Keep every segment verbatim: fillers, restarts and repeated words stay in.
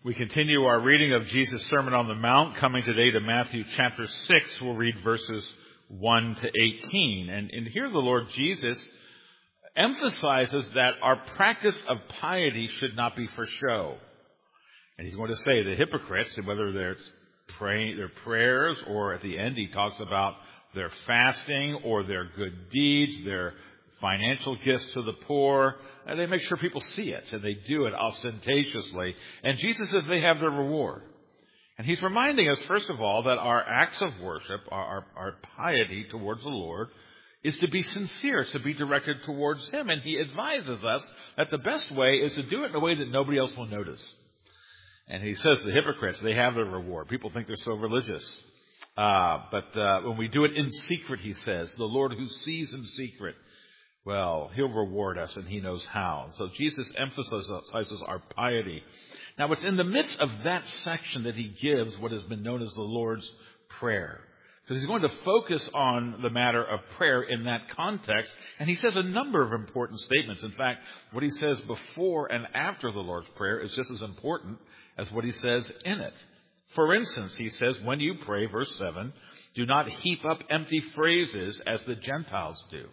We continue our reading of Jesus' Sermon on the Mount, coming today to Matthew chapter six. We'll read verses one to eighteen. And, and here the Lord Jesus emphasizes that our practice of piety should not be for show. And he's going to say the hypocrites, whether they're praying their prayers or at the end he talks about their fasting or their good deeds, their financial gifts to the poor, and they make sure people see it, and they do it ostentatiously. And Jesus says they have their reward. And he's reminding us, first of all, that our acts of worship, our, our piety towards the Lord, is to be sincere, to be directed towards Him. And he advises us that the best way is to do it in a way that nobody else will notice. And he says the hypocrites, they have their reward. People think they're so religious. Uh, but uh, when we do it in secret, he says, the Lord who sees in secret, well, He'll reward us, and He knows how. So Jesus emphasizes our piety. Now, it's in the midst of that section that He gives what has been known as the Lord's Prayer. Because He's going to focus on the matter of prayer in that context. And He says a number of important statements. In fact, what He says before and after the Lord's Prayer is just as important as what He says in it. For instance, He says, when you pray, verse seven, do not heap up empty phrases as the Gentiles do.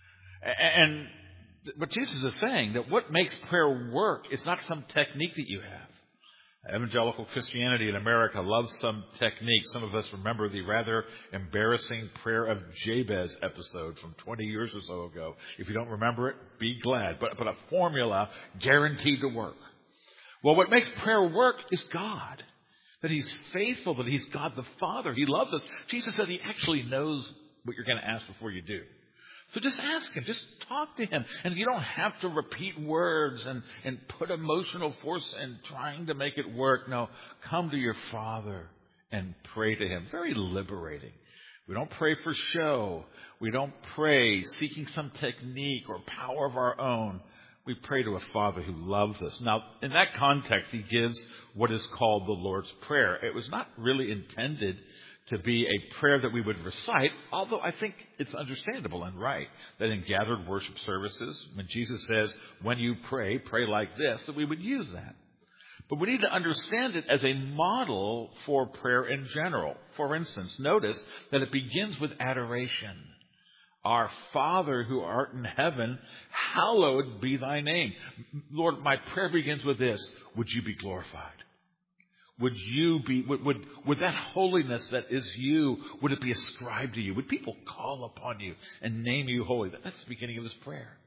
And what Jesus is saying, that what makes prayer work is not some technique that you have. Evangelical Christianity in America loves some technique. Some of us remember the rather embarrassing prayer of Jabez episode from twenty years or so ago. If you don't remember it, be glad. But, but a formula guaranteed to work. Well, what makes prayer work is God. That He's faithful, that He's God the Father. He loves us. Jesus said He actually knows what you're going to ask before you do. So just ask Him, just talk to Him. And you don't have to repeat words and, and put emotional force in trying to make it work. No, come to your Father and pray to Him. Very liberating. We don't pray for show. We don't pray seeking some technique or power of our own. We pray to a Father who loves us. Now, in that context, He gives what is called the Lord's Prayer. It was not really intended to be a prayer that we would recite, although I think it's understandable and right that in gathered worship services, when Jesus says, when you pray, pray like this, that we would use that. But we need to understand it as a model for prayer in general. For instance, notice that it begins with adoration. Our Father who art in heaven, hallowed be thy name. Lord, my prayer begins with this. Would you be glorified? Would you be, would, would, would that holiness that is you, would it be ascribed to you? Would people call upon you and name you holy? That's the beginning of this prayer.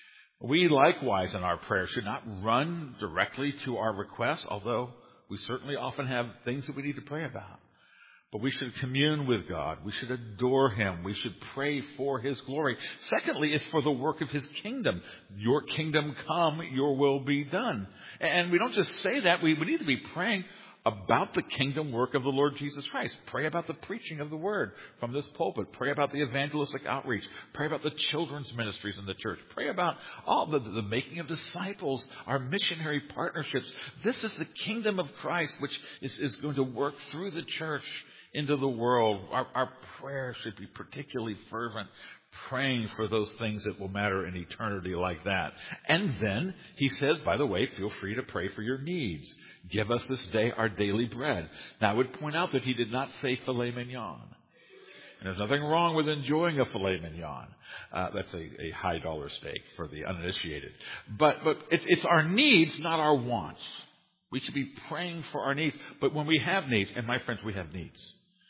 We likewise in our prayer should not run directly to our requests, although we certainly often have things that we need to pray about. But we should commune with God. We should adore Him. We should pray for His glory. Secondly, it's for the work of His kingdom. Your kingdom come, your will be done. And we don't just say that. We, we need to be praying about the kingdom work of the Lord Jesus Christ. Pray about the preaching of the Word from this pulpit. Pray about the evangelistic outreach. Pray about the children's ministries in the church. Pray about all the, the making of disciples, our missionary partnerships. This is the kingdom of Christ, which is, is going to work through the church into the world. Our, our prayer should be particularly fervent, praying for those things that will matter in eternity like that. And then he says, by the way, feel free to pray for your needs. Give us this day our daily bread. Now, I would point out that he did not say filet mignon. And there's nothing wrong with enjoying a filet mignon. Uh, that's a, a high dollar steak for the uninitiated. But, but it's, it's our needs, not our wants. We should be praying for our needs. But when we have needs, and my friends, we have needs,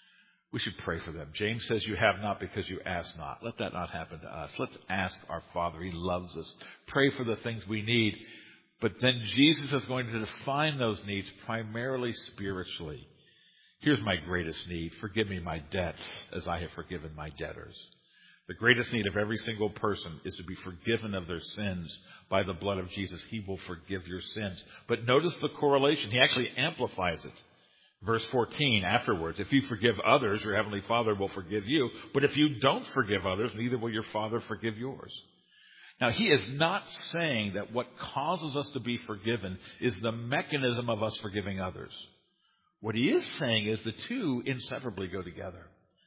we should pray for them. James says you have not because you ask not. Let that not happen to us. Let's ask our Father. He loves us. Pray for the things we need. But then Jesus is going to define those needs primarily spiritually. Here's my greatest need. Forgive me my debts as I have forgiven my debtors. The greatest need of every single person is to be forgiven of their sins by the blood of Jesus. He will forgive your sins. But notice the correlation. He actually amplifies it. Verse fourteen, afterwards, if you forgive others, your heavenly Father will forgive you. But if you don't forgive others, neither will your Father forgive yours. Now, he is not saying that what causes us to be forgiven is the mechanism of us forgiving others. What he is saying is the two inseparably go together.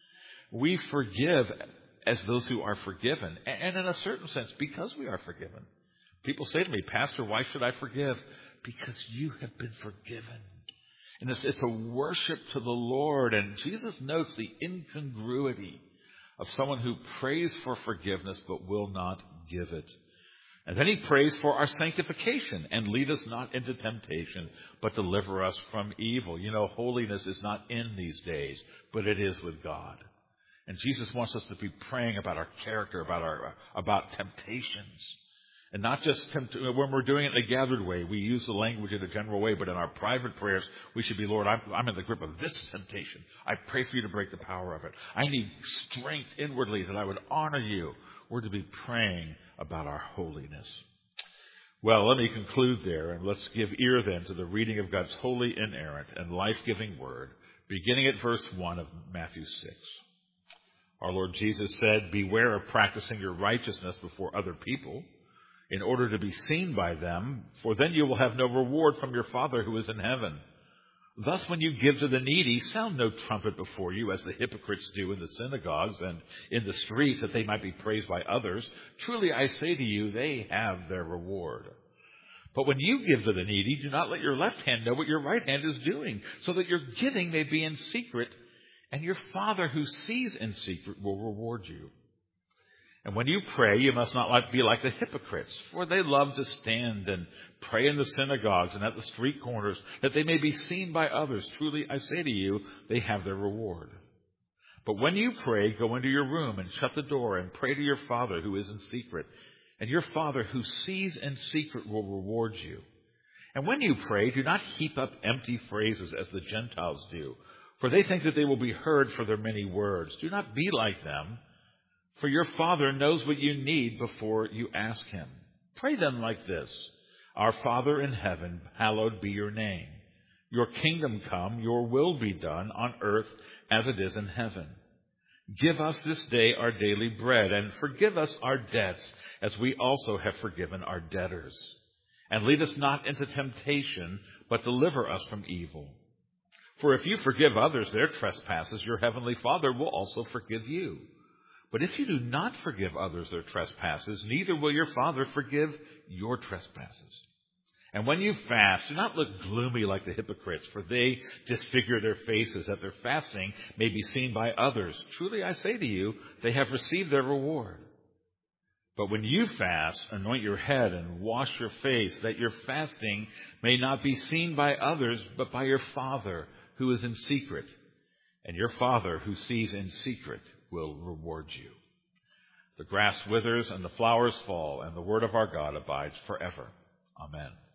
We forgive as those who are forgiven, and in a certain sense, because we are forgiven. People say to me, Pastor, why should I forgive? because you have been forgiven. And it's, it's a worship to the Lord. And Jesus notes the incongruity of someone who prays for forgiveness but will not give it. And then he prays for our sanctification, and lead us not into temptation, but deliver us from evil. You know, holiness is not in these days, but it is with God. And Jesus wants us to be praying about our character, about our about temptations. And not just tempt- when we're doing it in a gathered way, we use the language in a general way, but in our private prayers, we should be, Lord, I'm, I'm in the grip of this temptation. I pray for you to break the power of it. I need strength inwardly that I would honor you. We're to be praying about our holiness. Well, let me conclude there, and let's give ear then to the reading of God's holy, inerrant, and life-giving word, beginning at verse one of Matthew six. Our Lord Jesus said, "Beware of practicing your righteousness before other people, in order to be seen by them, for then you will have no reward from your Father who is in heaven. Thus, when you give to the needy, sound no trumpet before you, as the hypocrites do in the synagogues and in the streets, that they might be praised by others. Truly, I say to you, they have their reward. But when you give to the needy, do not let your left hand know what your right hand is doing, so that your giving may be in secret, and your Father who sees in secret will reward you. And when you pray, you must not like, be like the hypocrites, for they love to stand and pray in the synagogues and at the street corners, that they may be seen by others. Truly, I say to you, they have their reward. But when you pray, go into your room and shut the door and pray to your Father who is in secret. And your Father who sees in secret will reward you. And when you pray, do not heap up empty phrases as the Gentiles do, for they think that they will be heard for their many words. Do not be like them. For your Father knows what you need before you ask him. Pray then like this: Our Father in heaven, hallowed be your name. Your kingdom come, your will be done on earth as it is in heaven. Give us this day our daily bread, and forgive us our debts as we also have forgiven our debtors. And lead us not into temptation, but deliver us from evil. For if you forgive others their trespasses, your heavenly Father will also forgive you. But if you do not forgive others their trespasses, neither will your Father forgive your trespasses. And when you fast, do not look gloomy like the hypocrites, for they disfigure their faces, that their fasting may be seen by others. Truly I say to you, they have received their reward. But when you fast, anoint your head and wash your face, that your fasting may not be seen by others, but by your Father who is in secret. And your Father who sees in secret will reward you. The grass withers and the flowers fall, and the word of our God abides forever. Amen.